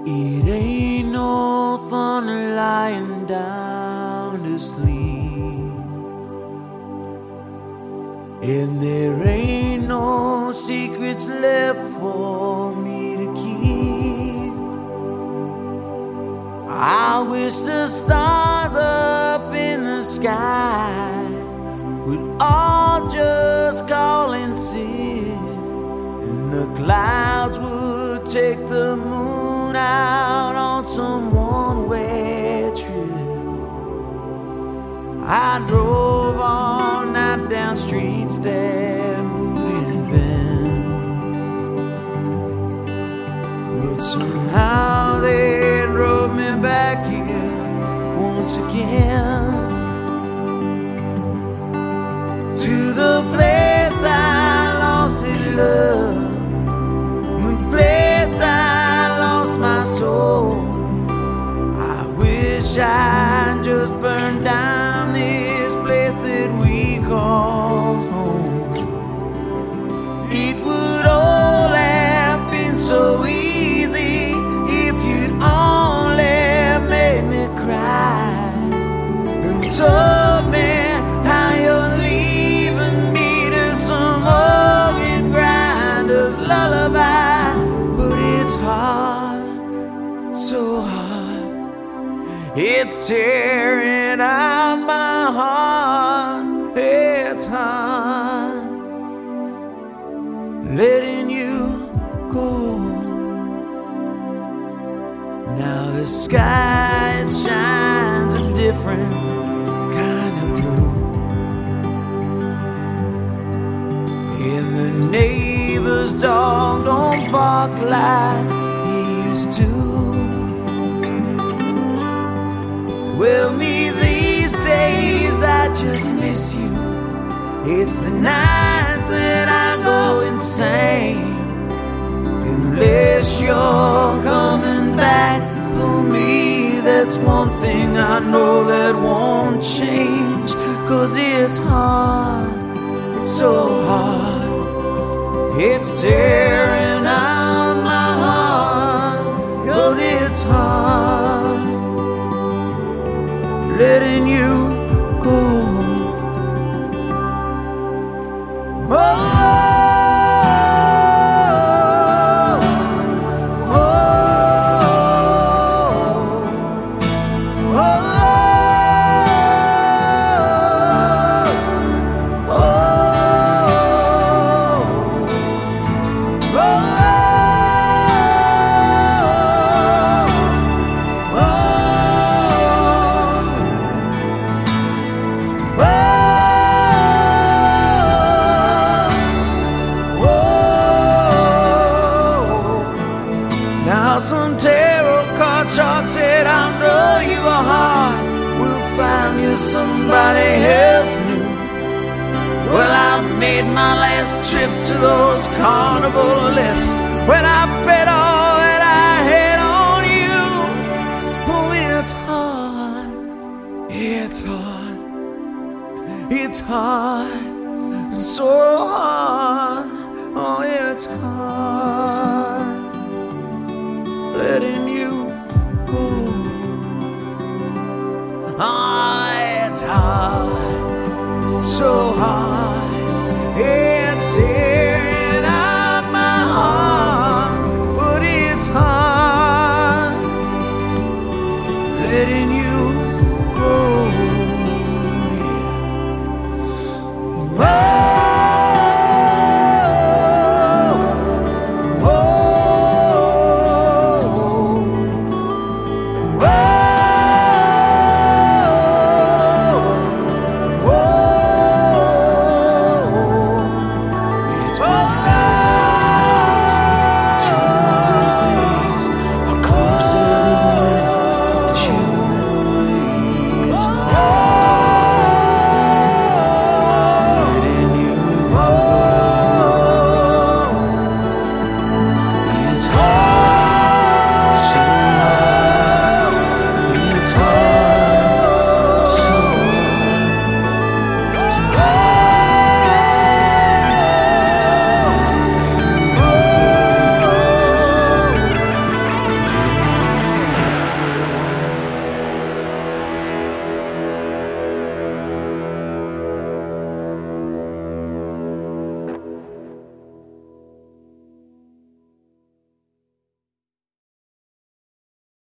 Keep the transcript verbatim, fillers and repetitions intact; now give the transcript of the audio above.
It ain't no fun lying down to sleep, and there ain't no secrets left for me to keep. I wish the stars up in the sky would all just call and sit, and the clouds would take the moon out on some one-way trip. I drove all night down streets that wouldn't bend, but somehow they drove me back here once again, to the place I lost in love, the place I lost my soul. I wish I'd just burned down this place that we call home. It would all have been so easy if you'd only made me cry and told me how you're leaving me to some organ grinder's lullaby. But it's hard, so hard, it's tearing out my heart. It's hard letting you go. Now the sky, it shines a different kind of blue, and the neighbor's dog don't bark like he used to. Well, me these days, I just miss you. It's the nights that I go insane, unless you're coming back for me. That's one thing I know that won't change, 'cause it's hard, it's so hard, it's tearing out my heart. But it's hard letting you go. Oh, some tarot card chalk said, I know you are hard, we'll find you somebody else new. Well, I've made my last trip to those carnival lifts when I bet all that I had on you. Oh, it's hard, it's hard, it's hard